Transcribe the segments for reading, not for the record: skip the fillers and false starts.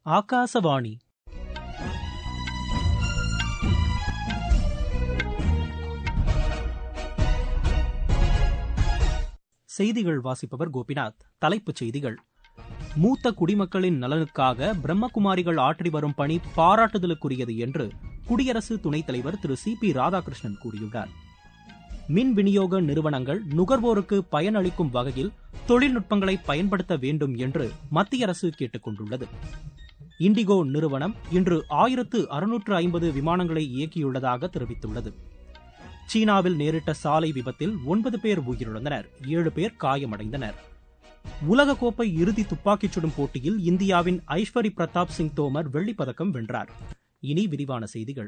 ஆகாசவாணி செய்திகள் வாசிப்பவர் கோபிநாத். தலைப்புச் செய்திகள். மூத்த குடிமக்களின் நலனுக்காக பிரம்மகுமாரிகள் ஆற்றி வரும் பணி பாராட்டுதலுக்குரியது என்று குடியரசு துணைத் தலைவர் திரு சி.பி. ராதாகிருஷ்ணன் கூறியுள்ளார். மின் விநியோக நிறுவனங்கள் நுகர்வோருக்கு பயனளிக்கும் வகையில் தொழில்நுட்பங்களை பயன்படுத்த வேண்டும் என்று மத்திய அரசு கேட்டுக் கொண்டுள்ளது. இண்டிகோ நிறுவனம் இன்று 1650 விமானங்களை இயக்கியுள்ளதாக தெரிவித்துள்ளது. சீனாவில் நேரிட்ட சாலை விபத்தில் 9 பேர் உயிரிழந்தனர், 7 பேர் காயமடைந்தனர். உலகக்கோப்பை இறுதி துப்பாக்கிச் சுடும் போட்டியில் இந்தியாவின் ஐஸ்வரி பிரதாப் சிங் தோமர் வெள்ளிப்பதக்கம் வென்றார். இனி விரிவான செய்திகள்.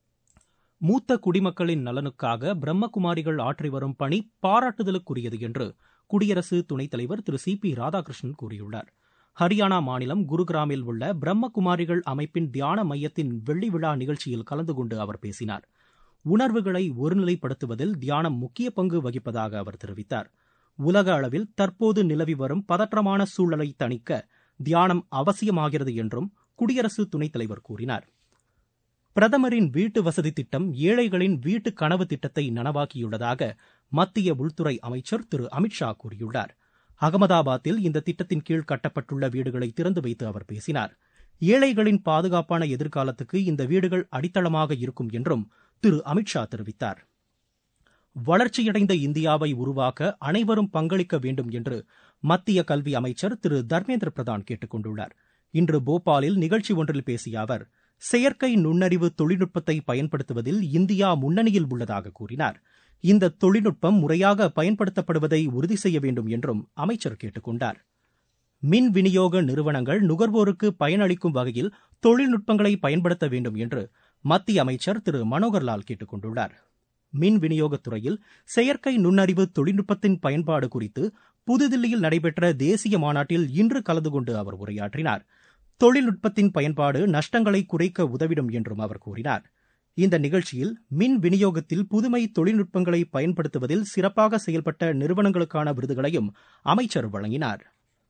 மூத்த குடிமக்களின் நலனுக்காக பிரம்மகுமாரிகள் ஆற்றி வரும் பணி பாராட்டுதலுக்குரியது என்று குடியரசு துணைத் தலைவர் திரு சி.பி. ராதாகிருஷ்ணன் கூறியுள்ளார். ஹரியானா மாநிலம் குருகிராமில் உள்ள பிரம்மகுமாரிகள் அமைப்பின் தியான மையத்தின் வெள்ளி விழா நிகழ்ச்சியில் கலந்து கொண்டு அவர் பேசினார். உணர்வுகளை ஒருநிலைப்படுத்துவதில் தியானம் முக்கிய பங்கு வகிப்பதாக அவர் தெரிவித்தார். உலக அளவில் தற்போது நிலவி வரும் பதற்றமான சூழலை தணிக்க தியானம் அவசியமாகிறது என்றும் குடியரசு துணைத் தலைவர் கூறினார். பிரதமரின் வீட்டு வசதி திட்டம் ஏழைகளின் வீட்டு கனவு திட்டத்தை நனவாக்கியுள்ளதாக மத்திய உள்துறை அமைச்சர் திரு அமித்ஷா கூறியுள்ளார். அகமதாபாத்தில் இந்த திட்டத்தின் கீழ் கட்டப்பட்டுள்ள வீடுகளை திறந்து வைத்து அவர் பேசினார். ஏழைகளின் பாதுகாப்பான எதிர்காலத்துக்கு இந்த வீடுகள் அடித்தளமாக இருக்கும் என்றும் திரு அமித்ஷா தெரிவித்தார். வளர்ச்சியடைந்த இந்தியாவை உருவாக்க அனைவரும் பங்களிக்க வேண்டும் என்று மத்திய கல்வி அமைச்சர் திரு தர்மேந்திர பிரதான் கேட்டுக் கொண்டுள்ளார். இன்று போபாலில் நிகழ்ச்சி ஒன்றில் பேசிய அவர், செயற்கை நுண்ணறிவு தொழில்நுட்பத்தை பயன்படுத்துவதில் இந்தியா முன்னணியில் உள்ளதாக கூறினார். இந்த தொழில்நுட்பம் முறையாக பயன்படுத்தப்படுவதை உறுதி செய்ய வேண்டும் என்றும் அமைச்சர் கேட்டுக் கொண்டார். மின் விநியோக நிறுவனங்கள் நுகர்வோருக்கு பயனளிக்கும் வகையில் தொழில்நுட்பங்களை பயன்படுத்த வேண்டும் என்று மத்திய அமைச்சர் திரு மனோகர்லால் கேட்டுக் கொண்டுள்ளார். மின் விநியோகத் துறையில் செயற்கை நுண்ணறிவு தொழில்நுட்பத்தின் பயன்பாடு குறித்து புதுதில்லியில் நடைபெற்ற தேசிய மாநாட்டில் இன்று கலந்து கொண்டு அவர் உரையாற்றினார். தொழில்நுட்பத்தின் பயன்பாடு நஷ்டங்களை குறைக்க உதவிடும் என்றும் அவர் கூறினார். இந்த நிகழ்ச்சியில் மின் விநியோகத்தில் புதுமை தொழில்நுட்பங்களை பயன்படுத்துவதில் சிறப்பாக செயல்பட்ட நிறுவனங்களுக்கான விருதுகளையும் அமைச்சர் வழங்கினார்.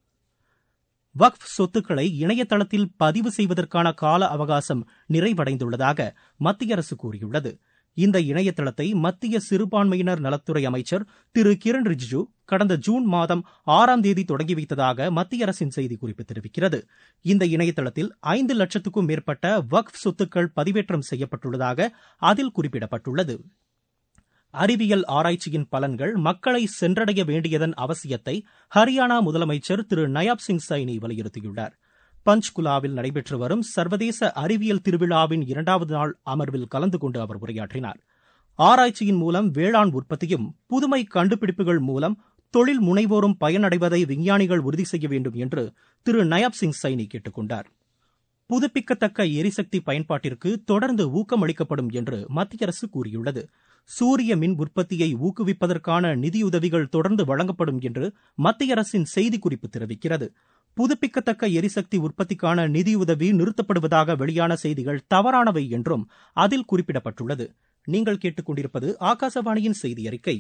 வக்ஃப் சொத்துக்களை இணையதளத்தில் பதிவு செய்வதற்கான கால அவகாசம் நிறைவடைந்துள்ளதாக மத்திய அரசு கூறியுள்ளது. இந்த இணையதளத்தை மத்திய சிறுபான்மையினர் நலத்துறை அமைச்சர் திரு கிரண் ரிஜிஜு கடந்த ஜூன் மாதம் 6ஆம் தேதி தொடங்கி வைத்ததாக மத்திய அரசின் செய்திக்குறிப்பு தெரிவிக்கிறது. இந்த இணையதளத்தில் 5 லட்சத்துக்கும் மேற்பட்ட வக்ஃப் சொத்துக்கள் பதிவேற்றம் செய்யப்பட்டுள்ளதாக அதில் குறிப்பிடப்பட்டுள்ளது. அறிவியல் ஆராய்ச்சியின் பலன்கள் மக்களை சென்றடைய வேண்டியதன் அவசியத்தை ஹரியானா முதலமைச்சர் திரு நயாப் சிங் சைனி வலியுறுத்தியுள்ளார். பஞ்ச்குலாவில் நடைபெற்று வரும் சர்வதேச அறிவியல் திருவிழாவின் 2வது நாள் அமர்வில் கலந்து கொண்டு அவர் உரையாற்றினார். ஆராய்ச்சியின் மூலம் வேளாண் உற்பத்தியும் புதுமை கண்டுபிடிப்புகள் மூலம் தொழில் முனைவோரும் பயனடைவதை விஞ்ஞானிகள் உறுதி செய்ய வேண்டும் என்று திரு நயாப் சிங் சைனி கேட்டுக் கொண்டார். புதுப்பிக்கத்தக்க எரிசக்தி பயன்பாட்டிற்கு தொடர்ந்து ஊக்கமளிக்கப்படும் என்று மத்திய அரசு கூறியுள்ளது. சூரிய மின் உற்பத்தியை ஊக்குவிப்பதற்கான நிதியுதவிகள் தொடர்ந்து வழங்கப்படும் என்று மத்திய அரசின் செய்திக்குறிப்பு தெரிவிக்கிறது. புதுப்பிக்கத்தக்க எரிசக்தி உற்பத்திக்கான நிதியுதவி நிறுத்தப்படுவதாக வெளியான செய்திகள் தவறானவை என்றும் அதில் குறிப்பிடப்பட்டுள்ளது. நீங்கள் கேட்டுக்கொண்டிருப்பது ஆகாசவாணியின் செய்தி அறிக்கை.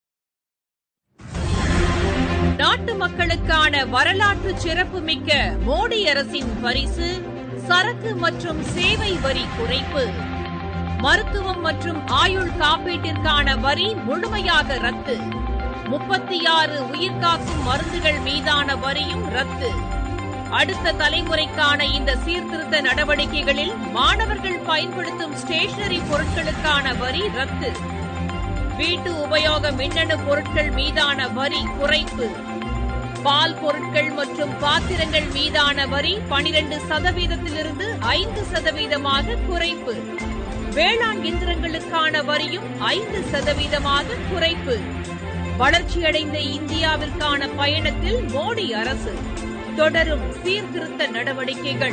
நாட்டு மக்களுக்கான வரலாற்று சிறப்புமிக்க மோடி அரசின் பரிசு சரக்கு மற்றும் சேவை வரி குறைப்பு. மருத்துவம் மற்றும் ஆயுள் காப்பீட்டிற்கான வரி முழுமையாக ரத்து. 36 உயிர்காக்கும் மருந்துகள் மீதான வரியும் ரத்து. அடுத்த தலைமுறைக்கான இந்த சீர்திருத்த நடவடிக்கைகளில் மாணவர்கள் பயன்படுத்தும் ஸ்டேஷனரி பொருட்களுக்கான வரி ரத்து. வீட்டு உபயோக மின்னணு பொருட்கள் மீதான வரி குறைப்பு. பால் பொருட்கள் மற்றும் பாத்திரங்கள் மீதான வரி 12%-இருந்து 5% குறைப்பு. வேளாண் இயந்திரங்களுக்கான வரியும் 5% குறைப்பு. வளர்ச்சியடைந்த இந்தியாவிற்கான பயணத்தில் மோடி அரசு தொடரும் சீர்திருத்த நடவடிக்கைகள்.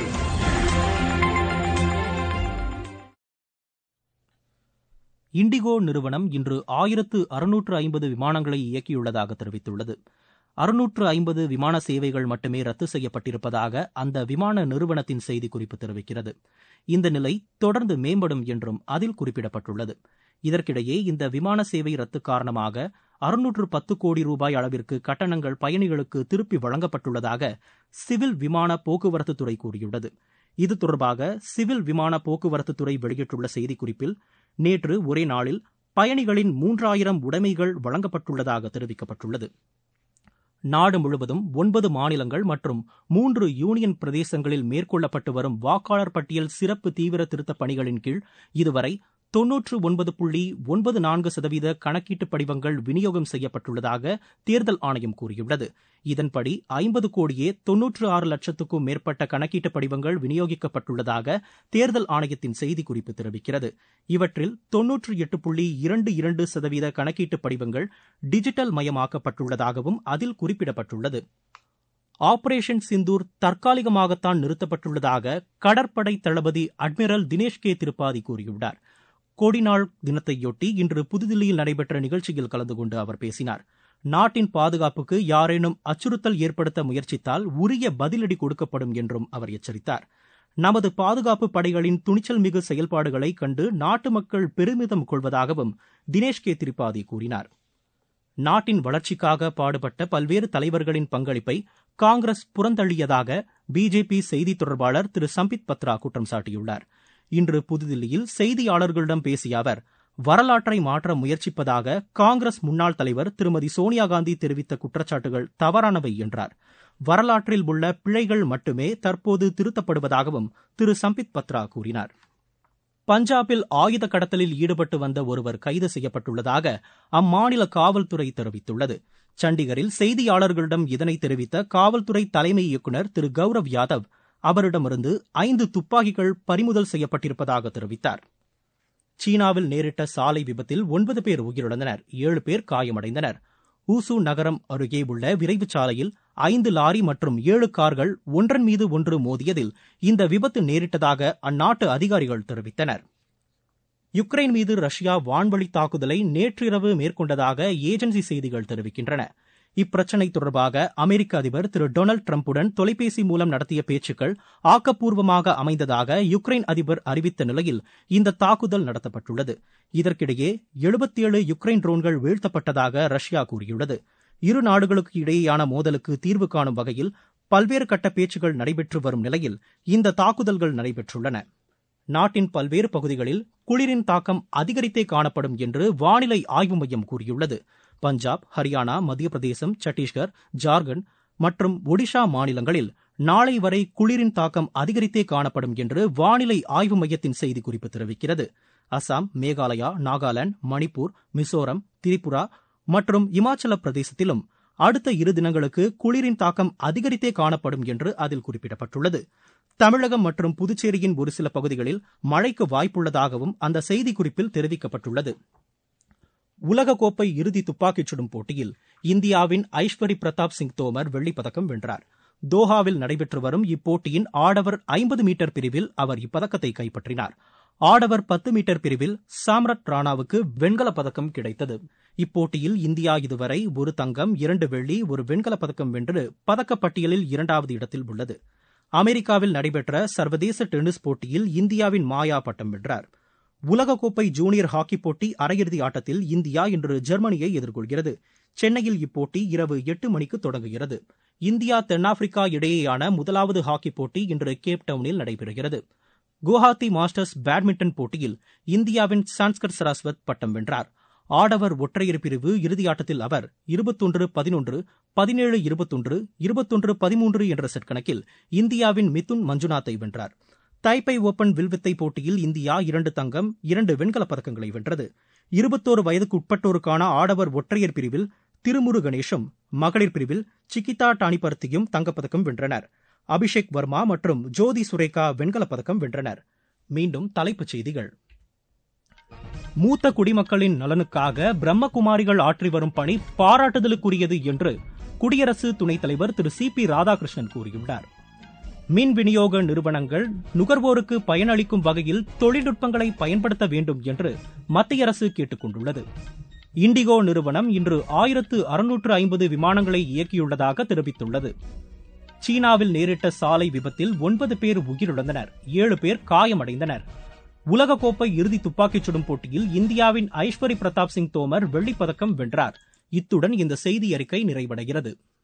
இண்டிகோ நிறுவனம் இன்று 1650 விமானங்களை இயக்கியுள்ளதாக தெரிவித்துள்ளது. 650 விமான சேவைகள் மட்டுமே ரத்து செய்யப்பட்டிருப்பதாக அந்த விமான நிறுவனத்தின் செய்திக்குறிப்பு தெரிவிக்கிறது. இந்த நிலை தொடர்ந்து மேம்படும் என்றும் அதில் குறிப்பிடப்பட்டுள்ளது. இதற்கிடையே இந்த விமான சேவை ரத்து காரணமாக 610 கோடி ரூபாய் அளவிற்கு கட்டணங்கள் பயணிகளுக்கு திருப்பி வழங்கப்பட்டுள்ளதாக சிவில் விமான போக்குவரத்து துறை கூறியுள்ளது. இது தொடர்பாக சிவில் விமான போக்குவரத்து துறை வெளியிட்டுள்ள செய்திக்குறிப்பில், நேற்று ஒரே நாளில் பயணிகளின் 3000 உடைமைகள் வழங்கப்பட்டுள்ளதாக தெரிவிக்கப்பட்டுள்ளது. நாடு முழுவதும் 9 மாநிலங்கள் மற்றும் 3 யூனியன் பிரதேசங்களில் மேற்கொள்ளப்பட்டு வரும் வாக்காளர் பட்டியல் சிறப்பு தீவிர திருத்தப் பணிகளின் கீழ் இதுவரை 99.94% கணக்கீட்டு படிவங்கள் விநியோகம் செய்யப்பட்டுள்ளதாக தேர்தல் ஆணையம் கூறியுள்ளது. இதன்படி 50,96,00,000க்கும் மேற்பட்ட கணக்கீட்டு படிவங்கள் விநியோகிக்கப்பட்டுள்ளதாக தேர்தல் ஆணையத்தின் செய்திக்குறிப்பு தெரிவிக்கிறது. இவற்றில் 98.22% கணக்கீட்டு படிவங்கள் டிஜிட்டல் மயமாக்கப்பட்டுள்ளதாகவும் அதில் குறிப்பிடப்பட்டுள்ளது. ஆபரேஷன் சிந்தூர் தற்காலிகமாகத்தான் நிறுத்தப்பட்டுள்ளதாக கடற்படை தளபதி அட்மிரல் தினேஷ் கே திரிபாதி கூறியுள்ளார். கொடிநாள் தினத்தையொட்டி இன்று புதுதில்லியில் நடைபெற்ற நிகழ்ச்சியில் கலந்து கொண்டு அவர் பேசினார். நாட்டின் பாதுகாப்புக்கு யாரேனும் அச்சுறுத்தல் ஏற்படுத்த முயற்சித்தால் உரிய பதிலடி கொடுக்கப்படும் என்றும் அவர் எச்சரித்தார். நமது பாதுகாப்பு படைகளின் துணிச்சல் மிகு செயல்பாடுகளை கண்டு நாட்டு மக்கள் பெருமிதம் கொள்வதாகவும் தினேஷ் கே திரிபாதி கூறினார். நாட்டின் வளர்ச்சிக்காக பாடுபட்ட பல்வேறு தலைவர்களின் பங்களிப்பை காங்கிரஸ் புறந்தள்ளியதாக பிஜேபி செய்தி தொடர்பாளர் திரு சம்பித் பத்ரா குற்றம் சாட்டியுள்ளார். இன்று புதுதில்லியில் செய்தியாளர்களிடம் பேசிய அவர், வரலாற்றை மாற்ற முயற்சிப்பதாக காங்கிரஸ் முன்னாள் தலைவர் திருமதி சோனியா காந்தி தெரிவித்த குற்றச்சாட்டுகள் தவறானவை என்றார். வரலாற்றில் உள்ள பிழைகள் மட்டுமே தற்போது திருத்தப்படுவதாகவும் திரு சம்பித் பத்ரா கூறினார். பஞ்சாபில் ஆயுத கடத்தலில் ஈடுபட்டு வந்த ஒருவர் கைது செய்யப்பட்டுள்ளதாக அம்மாநில காவல்துறை தெரிவித்துள்ளது. சண்டிகரில் செய்தியாளர்களிடம் இதனை தெரிவித்த காவல்துறை தலைமை இயக்குநர் திரு கௌரவ் யாதவ், அவரிடமிருந்து 5 துப்பாக்கிகள் பறிமுதல் செய்யப்பட்டிருப்பதாக தெரிவித்தார். சீனாவில் நேரிட்ட சாலை விபத்தில் 9 பேர் உயிரிழந்தனர், 7 பேர் காயமடைந்தனர். ஊசு நகரம் அருகே உள்ள விரைவு சாலையில் 5 லாரி மற்றும் 7 கார்கள் ஒன்றன் மீது ஒன்று மோதியதில் இந்த விபத்து நேரிட்டதாக அந்நாட்டு அதிகாரிகள் தெரிவித்தனர். யுக்ரைன் மீது ரஷ்யா வான்வழி தாக்குதலை நேற்றிரவு மேற்கொண்டதாக ஏஜென்சி செய்திகள் தெரிவிக்கின்றன. இப்பிரச்சினை தொடர்பாக அமெரிக்க அதிபர் திரு டொனால்டு டிரம்புடன் தொலைபேசி மூலம் நடத்திய பேச்சுக்கள் ஆக்கப்பூர்வமாக அமைந்ததாக யுக்ரைன் அதிபர் அறிவித்த நிலையில் இந்த தாக்குதல் நடத்தப்பட்டுள்ளது. இதற்கிடையே 77 யுக்ரைன் ட்ரோன்கள் வீழ்த்தப்பட்டதாக ரஷ்யா கூறியுள்ளது. இரு நாடுகளுக்கு இடையேயான மோதலுக்கு தீர்வு காணும் வகையில் பல்வேறு கட்ட பேச்சுக்கள் நடைபெற்று வரும் நிலையில் இந்த தாக்குதல்கள் நடைபெற்றுள்ளன. நாட்டின் பல்வேறு பகுதிகளில் குளிரின் தாக்கம் அதிகரித்தே காணப்படும் என்று வானிலை ஆய்வு மையம் கூறியுள்ளது. பஞ்சாப், ஹரியானா, மத்திய பிரதேசம், சத்தீஸ்கர், ஜார்க்கண்ட் மற்றும் ஒடிஷா மாநிலங்களில் நாளை வரை குளிரின் தாக்கம் அதிகரித்தே காணப்படும் என்று வானிலை ஆய்வு மையத்தின் செய்திக்குறிப்பு தெரிவிக்கிறது. அசாம், மேகாலயா, நாகாலாந்து, மணிப்பூர், மிசோரம், திரிபுரா மற்றும் இமாச்சல பிரதேசத்திலும் அடுத்த 2 தினங்களுக்கு குளிரின் தாக்கம் அதிகரித்தே காணப்படும் என்று அதில் குறிப்பிடப்பட்டுள்ளது. தமிழகம் மற்றும் புதுச்சேரியின் ஒரு சில பகுதிகளில் மழைக்கு வாய்ப்புள்ளதாகவும் அந்த செய்திக்குறிப்பில் தெரிவிக்கப்பட்டுள்ளது. உலகக்கோப்பை இறுதி துப்பாக்கிச் சுடும் போட்டியில் இந்தியாவின் ஐஸ்வரி பிரதாப் சிங் தோமர் வெள்ளிப்பதக்கம் வென்றார். தோஹாவில் நடைபெற்று வரும் இப்போட்டியின் ஆடவர் 50 மீட்டர் பிரிவில் அவர் இப்பதக்கத்தை கைப்பற்றினார். ஆடவர் 10 மீட்டர் பிரிவில் சாம்ரத் ராணாவுக்கு வெண்கலப் பதக்கம் கிடைத்தது. இப்போட்டியில் இந்தியா இதுவரை 1 தங்கம், 2 வெள்ளி, 1 வெண்கலப் பதக்கம் வென்று பதக்கப்பட்டியலில் 2வது இடத்தில் உள்ளது. அமெரிக்காவில் நடைபெற்ற சர்வதேச டென்னிஸ் போட்டியில் இந்தியாவின் மாயா பட்டம் வென்றார். உலகக்கோப்பை ஜூனியர் ஹாக்கி போட்டி அரையிறுதி ஆட்டத்தில் இந்தியா இன்று ஜெர்மனியை எதிர்கொள்கிறது. சென்னையில் இப்போட்டி இரவு 8 மணிக்கு தொடங்குகிறது. இந்தியா தென்னாப்பிரிக்கா இடையேயான முதலாவது ஹாக்கி போட்டி இன்று கேப்டவுனில் நடைபெறுகிறது. குவஹாத்தி மாஸ்டர்ஸ் பேட்மிண்டன் போட்டியில் இந்தியாவின் சான்ஸ்கர் சரஸ்வத் பட்டம் வென்றார். ஆடவர் ஒற்றையர் பிரிவு இறுதியாட்டத்தில் அவர் 21-11, 17-21, 21-13 என்ற செட் கணக்கில் இந்தியாவின் மிதுன் மஞ்சுநாத்தை வென்றார். தைப்பை ஓபன் வில்வித்தை போட்டியில் இந்தியா 2 தங்கம், 2 வெண்கலப் பதக்கங்களை வென்றது. 21 வயதுக்கு உட்பட்டோருக்கான ஆடவர் ஒற்றையர் பிரிவில் திருமுரு கணேஷும், மகளிர் பிரிவில் சிக்கிதா டானிபர்த்தியும் தங்கப்பதக்கம் வென்றனர். அபிஷேக் வர்மா மற்றும் ஜோதி சுரேகா வெண்கலப் பதக்கம் வென்றனர். மீண்டும் தலைப்புச் செய்திகள். மூத்த குடிமக்களின் நலனுக்காக பிரம்மகுமாரிகள் ஆற்றி வரும் பணி பாராட்டுதலுக்குரியது என்று குடியரசு துணைத் தலைவர் திரு சி.பி. ராதாகிருஷ்ணன் கூறியுள்ளார். மின் விநியோக நிறுவனங்கள் நுகர்வோருக்கு பயனளிக்கும் வகையில் தொழில்நுட்பங்களை பயன்படுத்த வேண்டும் என்று மத்திய அரசு கேட்டுக் கொண்டுள்ளது. இண்டிகோ நிறுவனம் இன்று 1650 விமானங்களை இயக்கியுள்ளதாக தெரிவித்துள்ளது. சீனாவில் நேரிட்ட சாலை விபத்தில் 9 பேர் உயிரிழந்தனர், 7 பேர் காயமடைந்தனர். உலகக்கோப்பை இறுதி துப்பாக்கிச் சுடும் போட்டியில் இந்தியாவின் ஐஸ்வரி பிரதாப் சிங் தோமர் வெள்ளிப்பதக்கம் வென்றார். இத்துடன் இந்த செய்தி அறிக்கை நிறைவடைகிறது.